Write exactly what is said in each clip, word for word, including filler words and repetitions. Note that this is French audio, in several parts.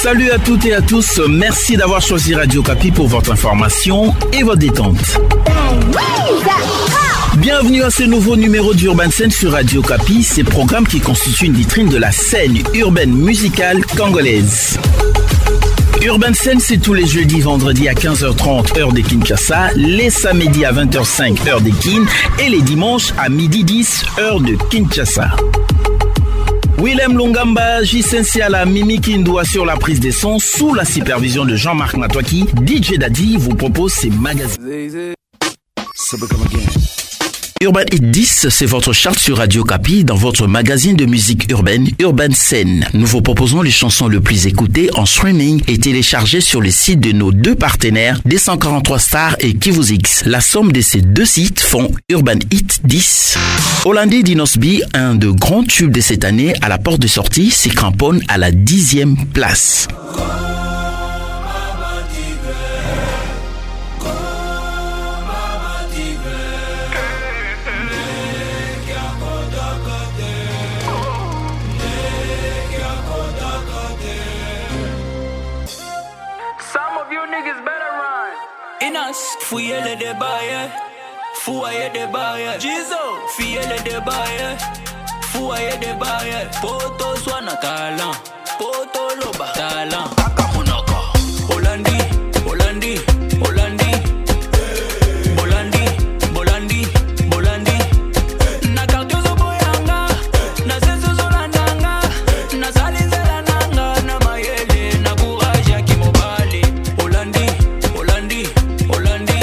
Salut à toutes et à tous, merci d'avoir choisi Radio Kapi pour votre information et votre détente. Bienvenue à ce nouveau numéro d'Urban Scène sur Radio Kapi, ces programmes qui constituent une vitrine de la scène urbaine musicale congolaise. Urban Scène, c'est tous les jeudis, vendredis à quinze heures trente, heure de Kinshasa, les samedis à vingt heures cinq, heure de Kin, et les dimanches à midi dix, heure de Kinshasa. Willem Longamba, Jisensiala, Mimi Kindoua sur la prise des sons, sous la supervision de Jean-Marc Matouaki, D J Daddy vous propose ses magazines. Urban Hit dix, c'est votre charte sur Radio Kapi dans votre magazine de musique urbaine, Urban Scène. Nous vous proposons les chansons les plus écoutées en streaming et téléchargées sur les sites de nos deux partenaires, D cent quarante-trois Star et Kivuzix. La somme de ces deux sites font Urban Hit dix. Hollandais Dinosby, un de grands tubes de cette année, à la porte de sortie, s'y cramponne à la dixième place. Fouillez les débats, fouillez les débats, Jizo, fouillez les débats, fouillez les débats, poto soit na talent, poto loba talent, akamunoko, Hollandi, Hollandi, Hollandi, Bolandi, Bolandi, Bolandi, na kartiozo boyanga, na senso zolandanga, na salizela nanga, na mayele, na courage ya kimobali, Hollandi, Hollandi, Hollandi.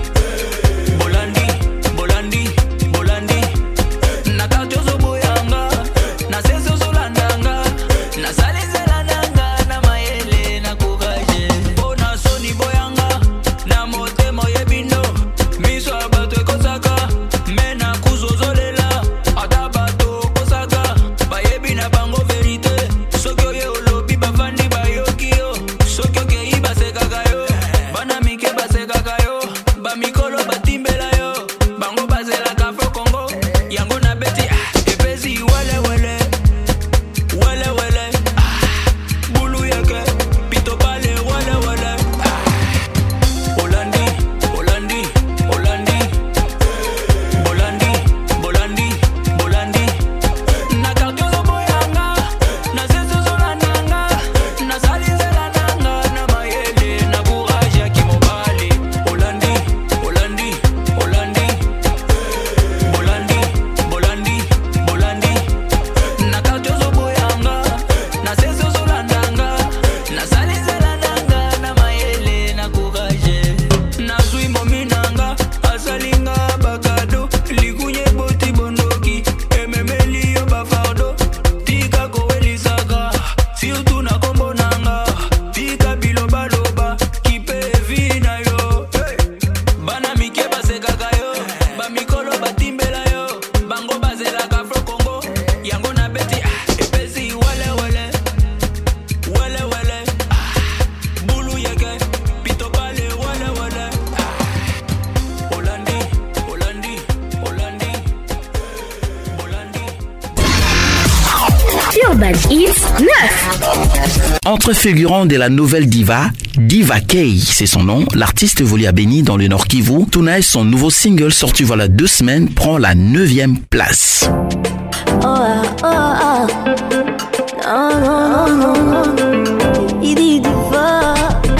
Entre figurants de la nouvelle diva, Diva K, c'est son nom, l'artiste évolue à Béni dans le Nord Kivu. Tonight, son nouveau single sorti voilà deux semaines prend la neuvième place. Oh, ah, oh, ah. Non, non, non, non. Il dit diva.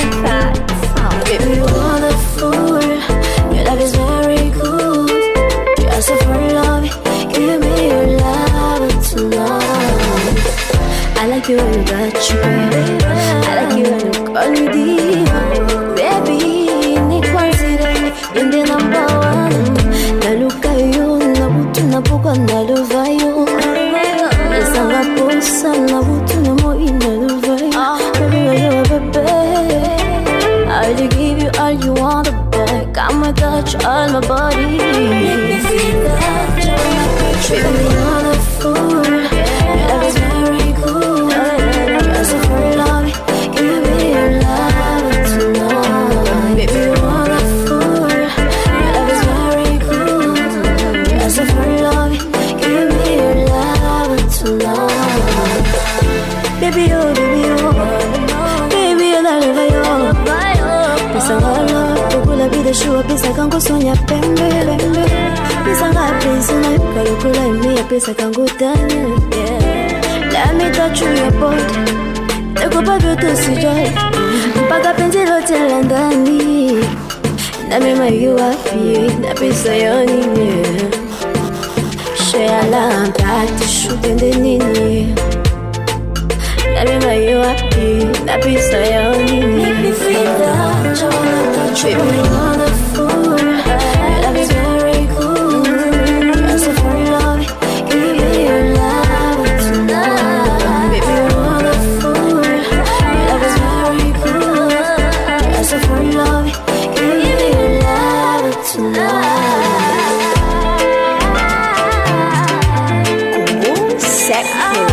Baby, wonderful. Your love is very good. Just for love, give me your love tonight. I like you when you got you. I like you when you call me diva. Baby, ni consider in the number one. Na luka yo, na butu na buka na luva yo. Isanga posa na butu na mo ina luva yo. Baby, you're a baby. I'll give you all you want, babe. I'ma touch all my body. Make me feel that joy. Baby, you're the fool. Your love is very cool. Just for love, give me your love tonight. Baby, you're the fool. Your love is very cool. Just for love, give me your love tonight. Baby, oh, baby, oh. Deshua pesa kangu sonya pembe Pesa nga pesa na yuka lukula imi ya pesa kangu tanya Let me touch your body Takupa vyote usijali Mpaka penzi lote la ndani Na mima yu wapi Na pesa ya nini Shea la mpati shupende nini Na mima yu wapi Na pesa ya nini Make me feel that I wanna touch you Baby, you're wonderful Your love is very cool You're so for love Give me your love tonight Baby, you're wonderful Your love is very cool You're so for love Give me your love tonight Como sexy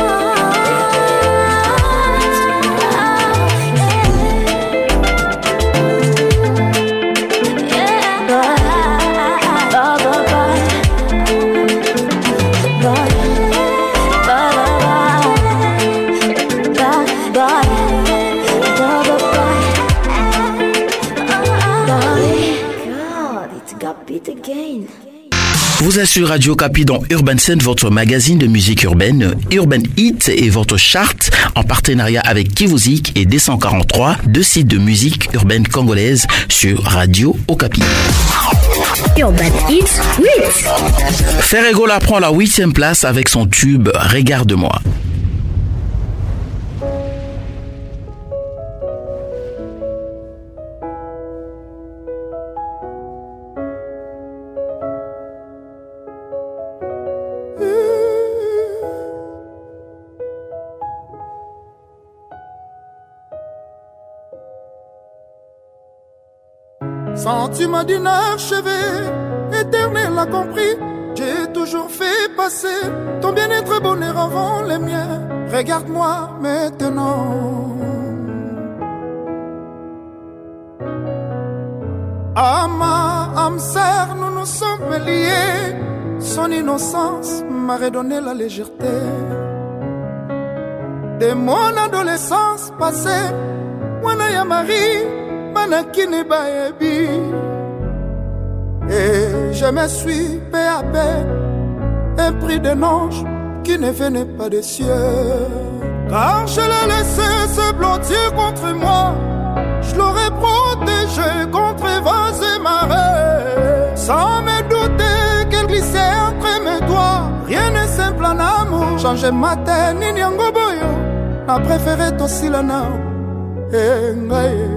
Vous êtes sur Radio Capi dans Urban Scene, votre magazine de musique urbaine. Urban Hit est votre chart en partenariat avec Kivuzik et D cent quarante-trois, deux sites de musique urbaine congolaise sur Radio Okapi. Urban Hit huit. Ferregola prend la huitième place avec son tube Regarde-moi. Sentiment d'une archevée, éternel a compris. J'ai toujours fait passer ton bien-être bonheur avant les miens. Regarde-moi maintenant. À ma âme sœur, nous nous sommes liés. Son innocence m'a redonné la légèreté. De mon adolescence passée, moi n'a Marie. Manakine baebi. Et je me suis peu à peu épris d'un ange qui ne venait pas des cieux. Car je l'ai laissé se blottir contre moi. Je l'aurais protégé contre vents et marées. Sans me douter qu'elle glissait entre mes doigts. Rien n'est simple en amour. Changer ma tête, ni nyango boyo. Ma préférée aussi la nao. Eh, ngaye.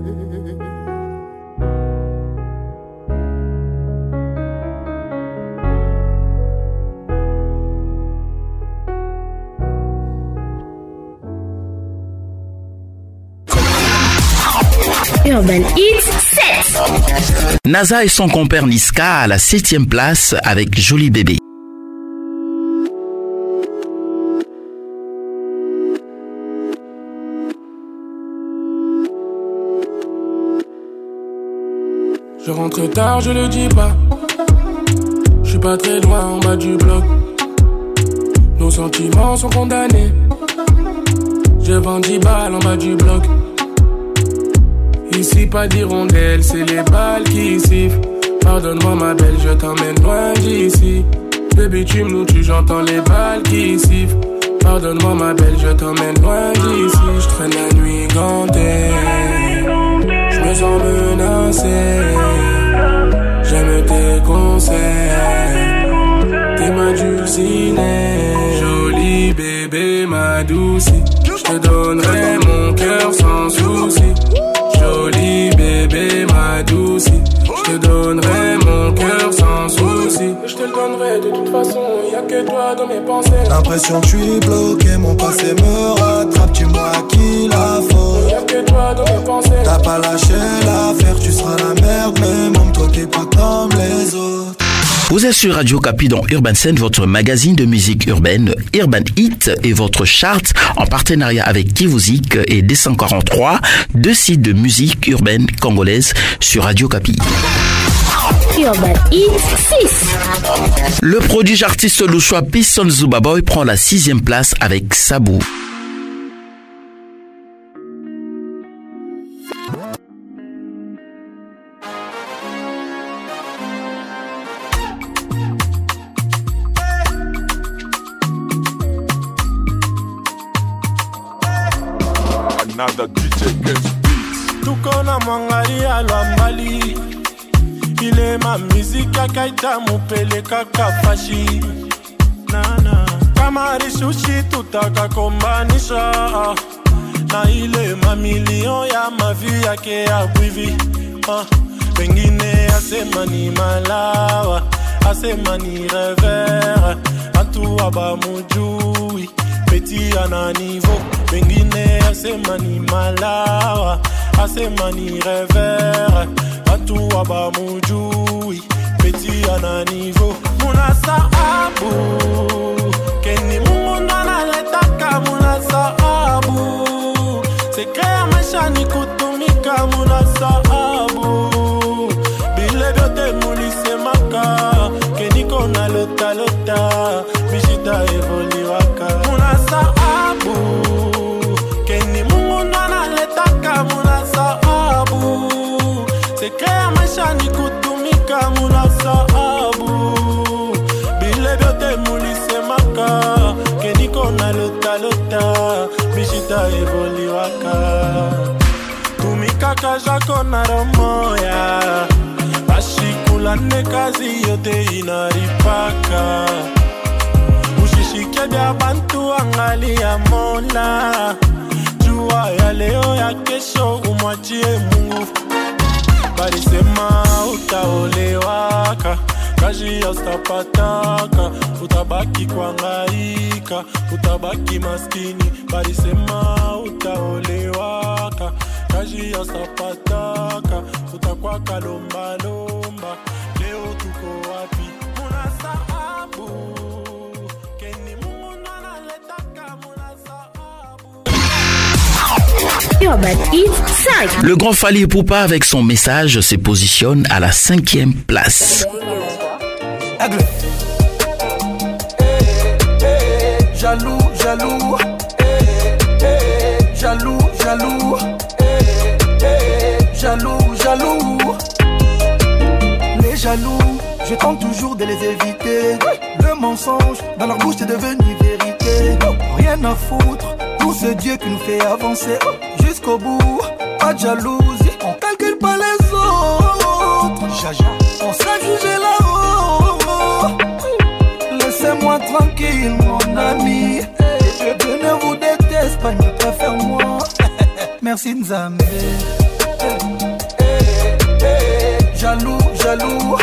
Urban Hit sept. NASA et son compère Niska à la septième place avec Joli Bébé. Je rentre tard, je le dis pas. Je suis pas très loin en bas du bloc. Nos sentiments sont condamnés. Je vends dix balles en bas du bloc. Ici pas d'hirondelle, c'est les balles qui sifflent. Pardonne-moi ma belle, je t'emmène loin d'ici. Baby tu me tu j'entends les balles qui sifflent. Pardonne-moi ma belle, je t'emmène loin d'ici. Je traîne la nuit gantée. Je me sens menacé. J'aime tes conseils. T'es ma dulcinée. Joli bébé ma douce. Je te donnerai mon cœur sans souci. Joli bébé ma douce, je te donnerai mon cœur sans souci. Je te le donnerai de toute façon, y'a que toi dans mes pensées. L'impression que je suis bloqué, mon passé me rattrape. Dis-moi à qui la faute. Y'a que toi dans mes pensées. T'as pas lâché l'affaire, tu seras la merde. Mais même toi t'es pas comme les autres. Vous êtes sur Radio Capi dans Urban Scene, votre magazine de musique urbaine. Urban Hit et votre chart en partenariat avec Kivuzik et D cent quarante-trois, deux sites de musique urbaine congolaise sur Radio Capi. Urban Hit six. Le prodige artiste louchois Pisson Zubaboy prend la sixième place avec Sabou. another D J gets beats. Tukona mwangali alwambali ile ma musique akaita mupele kaka fashi nana kama rishushi tutakakombanisha na ile mamilion ya mavi yake ya bwivi uh, pengine asema ni malawa asema ni revers atu aba mujui peti ana niveau pengine asema ni malawa asema ni revers atu aba mujui peti ana niveau muna saabu keni mungu nana letaka muna saabu sekrea maisha ni kutumika muna saabu bile vyote mulisemaka keniko na lota lota bishita evoliwaka muna saabu keni mungu nana letaka muna saabu sekrea maisha ni kutumika muna saabu bile vyote mulisemaka keniko na lota lota bishita evoliwaka tumikaka jako na romoya bashikulane kazi yote inaripaka ushishike bya bantu angali ya mola jua ya leo ya kesho umwachie Mungu balisema utaolewaka kazi ya stapataka utabaki kuangaika utabaki maskini balisema utaolewaka kazi ya stapataka utakuwa kalomba lomba leo tuko wapi muna saabu keni mungu nana letaka muna saabu. Urban Hit cinq. Le grand Fally Ipupa avec son message se positionne à la cinquième place. Aigle. Hey, hey, jaloux, jaloux. Hey, hey, jaloux, jaloux. Hey, hey, jaloux, jaloux. Les jaloux, je tente toujours de les éviter. Le mensonge, dans leur bouche, c'est devenu vérité. Rien à foutre, tout ce Dieu qui nous fait avancer jusqu'au bout. Pas de jalousie, on calcule pas les autres. Jaja, on sera jugé là-haut. Laissez-moi tranquille, mon ami. Je ne vous déteste pas, ne préfère moi. Merci Nzambe. Jaloux, jaloux.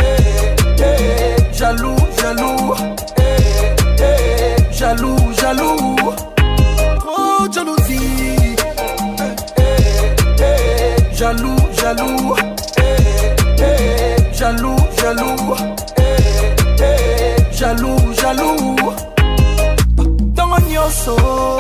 Jaloux, jaloux. Jaloux, jaloux. Oh, jalousie. Jaloux, jaloux. Jaloux, jaloux. Jaloux, jaloux. Tongo nyoso.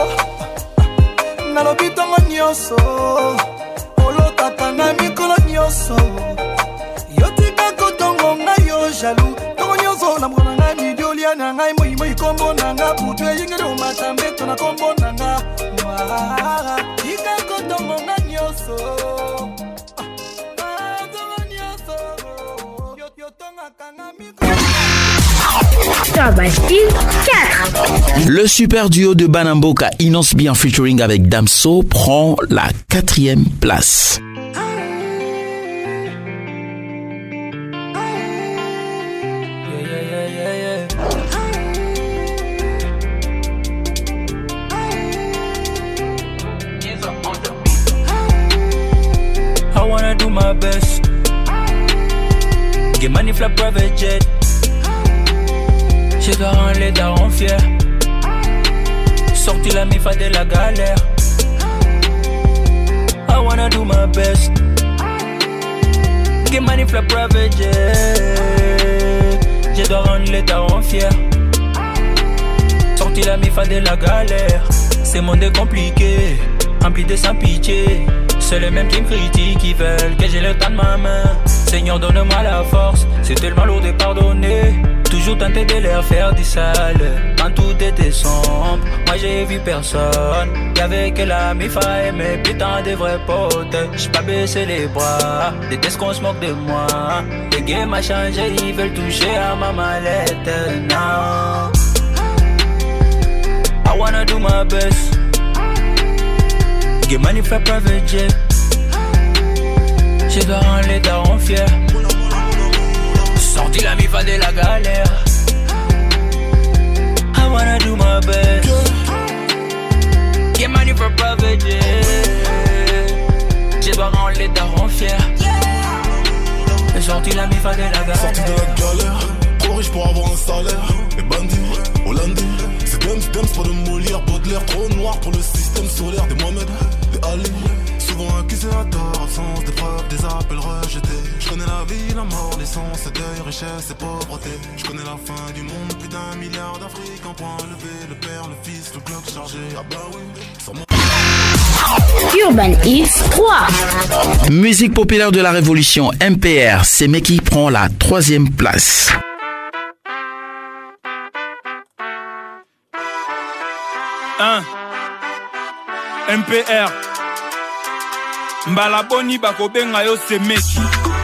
Nalobi tongo nyoso. Olo tatanga mikolo nyoso. Yotika kotongo ngayo jaloux. Tongo nyoso na mwana ngai midiolia na ngai moi moi kombo nanga putu yingere umatambe tona kombo nanga. Tika kotongo nganyoso. Le super duo de Banamboka Inos B en featuring avec Damso prend la quatrième place. I wanna do my best. Get money for private jet. Je dois rendre les darons fiers. Sortir la mifa de la galère. I wanna do my best. Get money for private jet. Je dois rendre les darons fiers. Sortir la mifa de la galère. C'est monde est compliqué, rempli de sans pitié. C'est les mêmes qui me critiquent, qui veulent que j'ai le temps de ma main. Seigneur, donne-moi la force, c'est tellement lourd de pardonner. Toujours tenté de leur faire du sale, quand tout était sombre. Moi j'ai vu personne, y'avait que la mifa et mes putains de vrais potes. J'suis pas baissé les bras, déteste qu'on se moque de moi. Les games a changé, ils veulent toucher à ma mallette. Non, I wanna do my best. Get money for private jet. J'ai dois rendre les darons fiers. Sorti la mi va de la galère. I wanna do my best. Get money for private jet. J'ai dois rendre les darons fiers. J'ai sorti la mi va de la galère. Sorti de la galère. Trop riche pour avoir un salaire. Les bandits, hollandais. C'est Dems, Dems, pas de Molière, Baudelaire. Trop noir pour le système solaire. Des Mohamed, des Ali. Souvent accusé à tort, absence des preuves, des appels rejetés. Je connais la vie, la mort, l'essence, et deuil, richesse et pauvreté. Je connais la fin du monde, plus d'un milliard d'Afrique en point levé. Le père, le fils, le clock chargé. Ah bah oui, sur mon... Urban X trois. Musique populaire de la Révolution, M P R, c'est mec qui prend la troisième place. Un M P R Mbala boni bakobenga yo semeki.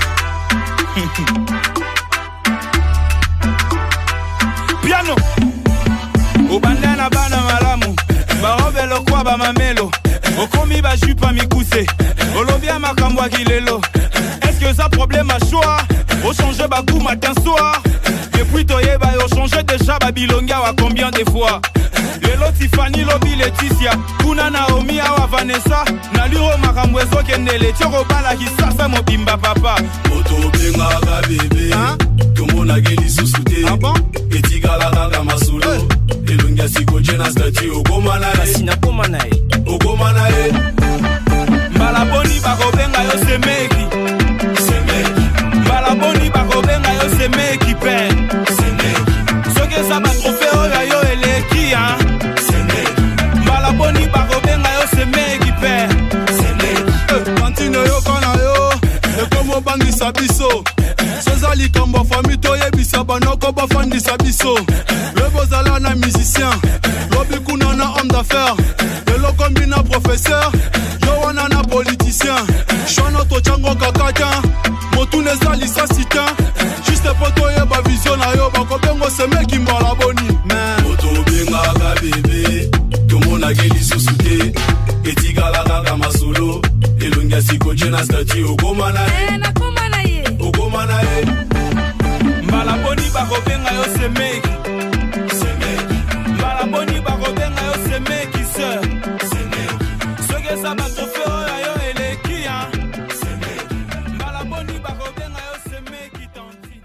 Piano Obandana bana malamu Barobe lo kwa ba mamelo Okomi ba jupa mikuse Olobia makambo akilelo. Est-ce que ça problème à choix? Au changer bakou matin soir. Depuis toyeba yo changer déjà Babilonga wa combien de fois? Lelo Tiffany Lobi Laetitia Kuna Naomi awa Vanessa Naluro makamwezo kendele Choko bala kisasa mobimba papa Moto benga ga bébé Tomona geli susute Ah bon? Etigala gaga masolo Elunga siko jena stati Ogomana e Sina komana e Ogomana e Malaboni bako benga yo semeki Semeki Malaboni bako benga yo semeki pen Semeki Soke sa ba trofeo ya yo eleki hein. Malaboni bako benga yo semeki pen Kantine yo kana yo Ekomo bangisa biso Sezali kambo fami toyebisa banoko bafandisa biso Lebozala na musicien Lobi kuna na homme d'affaires Lelo kombi na professeur Yo wana na politicien Shwana to chango kakatya Motune zali sa sitin Juste poto yeba vision na yo Bako bengo semeki Malaboni Moto benga ga bébé Tomona geli susute Etigala gaga masolo Elunga siko jena stati Ogomana e Nakomana ye. Ogomana e Malaboni bako benga yo semeki Semeki Malaboni bako benga yo semeki sir Semeki Soke sa ba trofeo ya yo eleki hein. Malaboni bako benga yo semeki tanti.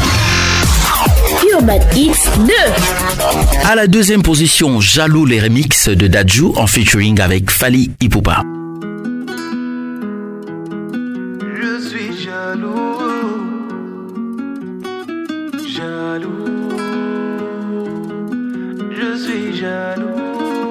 Urban X deux. À la deuxième position, Jaloux, les remixes de Dadju en featuring avec Fally Ipupa. Je suis jaloux, jaloux, je suis jaloux.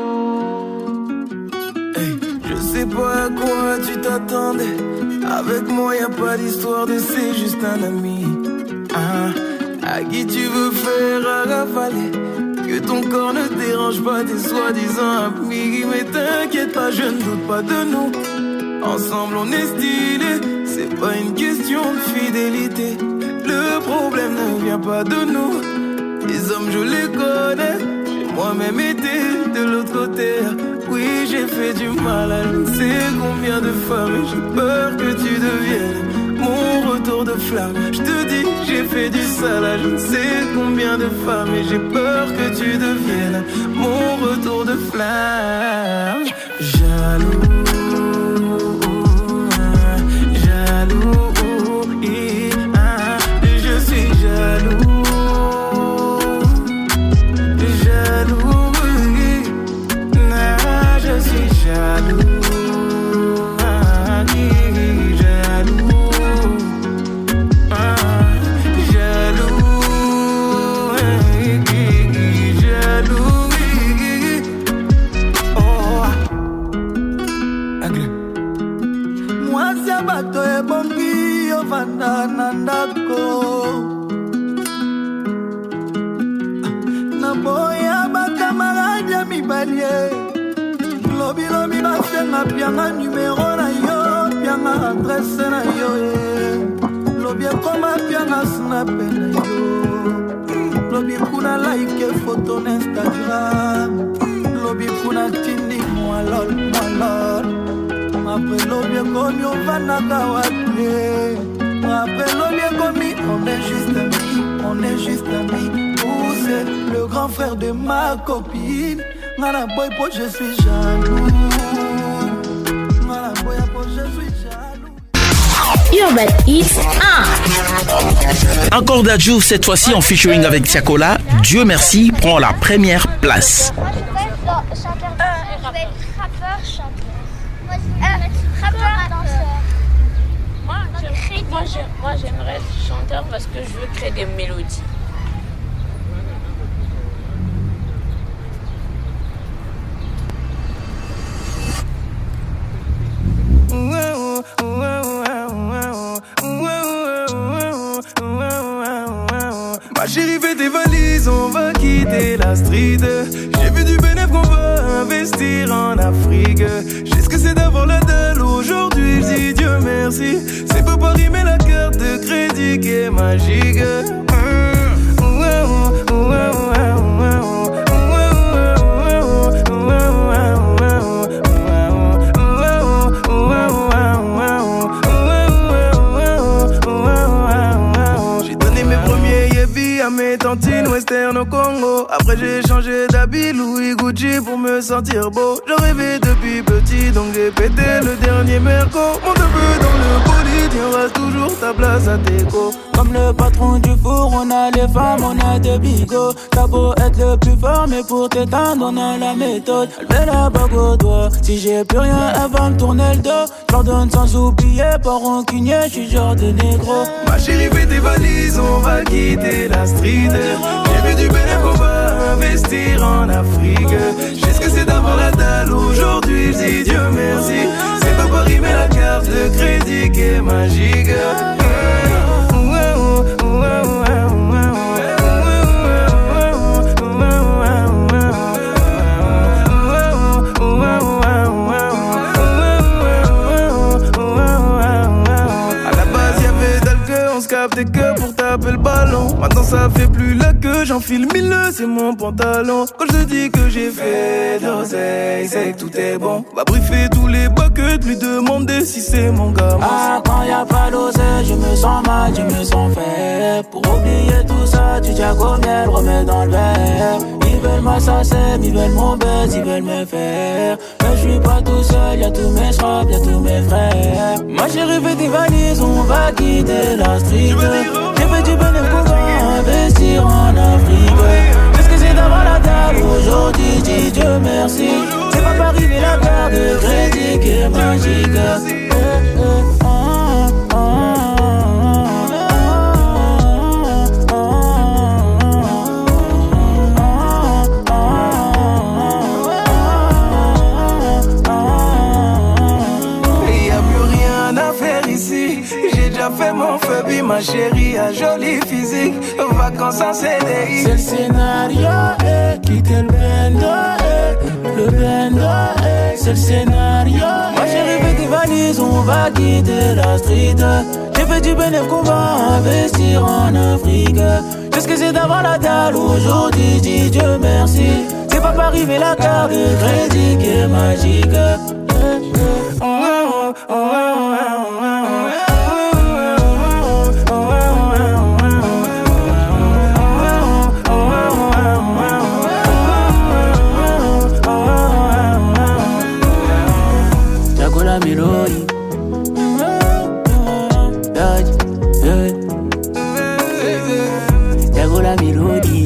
Hey, je sais pas à quoi tu t'attendais. Avec moi y a pas d'histoire de c'est juste un ami. Ah, à qui tu veux faire ravaler? Que ton corps ne dérange pas tes soi-disant amis. Mais t'inquiète pas, je ne doute pas de nous. Ensemble on est stylé, c'est pas une question de fidélité. Le problème ne vient pas de nous. Les hommes je les connais, j'ai moi-même été de l'autre côté. Oui j'ai fait du mal à je ne sais combien de femmes. Et j'ai peur que tu deviennes mon retour de flamme. Je te dis j'ai fait du sale à je ne sais combien de femmes. Et j'ai peur que tu deviennes mon retour de flamme. Jaloux, je suis jaloux, jaloux, je suis jaloux, Nandako Naboya bakamarade ya mibalie Lobi lobi basenga pianga numero na yo Pianga adresse na yo Lobi ekoma pianga snap na yo Lobi kuna like photo na Instagram Lobi kuna tindi moi lol moi lol après l'eau bien commis, on va n'akawater. Après l'eau bien commis, on est juste amis, on est juste amis. Vous êtes le grand frère de ma copine. Ngana boy po, je suis jaloux. Ngana boy po, je suis jaloux. Urban Hits un. Encore d'Adjou, cette fois-ci en featuring avec Tiakola. Dieu merci prend la première place. Moi, je vais être chanteur. Je vais être rappeur, chanteur. Moi, je vais être rappeur, danseur. Moi, moi, moi, j'aimerais être chanteur parce que je veux créer des mélodies. Ma chérie, fais tes valises, on va quitter la street. J'ai vu du bénéfice qu'on va investir en Afrique. Je sais ce que c'est d'avoir la dalle aujourd'hui, je dis Dieu merci. C'est pas Paris mais la carte de crédit qui est magique. Mes tantines western au Congo. Après j'ai changé d'habit Louis Gucci pour me sentir beau. Je rêvais depuis petit donc j'ai pété le dernier merco. Mon neveu dans le bolide, il reste toujours ta place à Teco. Comme le patron du four, on a les femmes, on a des bigots. T'as beau être le plus fort mais pour t'éteindre on a la méthode. Elle met la bague au doigt. Si j'ai plus rien elle va me tourner le dos. J'pardonne sans oublier, pas rancunier, j'suis genre de négro. Ma chérie fais tes valises, on va quitter la street. J'ai vu du bénéfice qu'on va investir en Afrique. Je sais ce que c'est d'avoir la dalle aujourd'hui, je dis Dieu merci. C'est pas Paris mais la carte de crédit qui est magique. Que pour taper le ballon. Maintenant ça fait plus la queue, j'enfile mille nœuds, c'est mon pantalon. Quand je te dis que j'ai fait d'oseille, c'est que tout est bon. Va briefer tous les buckets, lui demander si c'est mon gars. Ah, quand y'a pas d'oseille, je me sens mal, je me sens faible. Pour oublier tout ça, tu tiens comme elle, remets dans le verre. Ils veulent ma sacème, ils veulent mon buzz, ils veulent me faire. Mais je suis pas tout seul, y'a tous mes straps, y'a tous mes frères. Moi j'ai rêvé des valises, on va quitter la street. J'ai fait du bénéfice qu'on va investir en Afrique. Qu'est-ce que c'est d'avoir la dalle aujourd'hui, dis Dieu merci. C'est pas Paris mais la carte de crédit qui est magique. Eh, eh, ah, ah, fait mon feu, puis ma chérie a joli physique. Vacances en C D I. C'est le scénario, eh, quitter le bendo, eh, le bendo, eh, c'est le scénario. Moi j'ai rêvé des valises, on va quitter la street. J'ai fait du bénéfice qu'on va investir en Afrique. Qu'est-ce que c'est d'avoir la dalle aujourd'hui, dis Dieu merci. C'est pas Paris mais la carte de crédit qui est magique. Eh, eh, oh, oh, oh, oh, oh. Mélodie, Tiago la mélodie.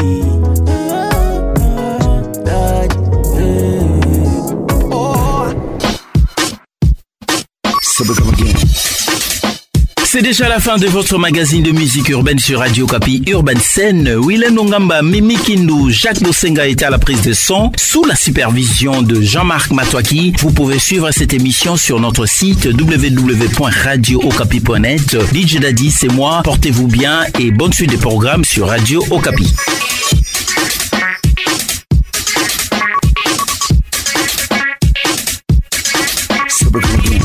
C'est déjà la fin de votre magazine de musique urbaine sur Radio Kapi Urban Scène. Willem Nongamba, Mimi Kindu, Jacques Dosenga étaient à la prise de son. Sous la supervision de Jean-Marc Matouaki, vous pouvez suivre cette émission sur notre site w w w point radio okapi point net. D J Daddy, c'est moi. Portez-vous bien et bonne suite des programmes sur Radio Okapi. Super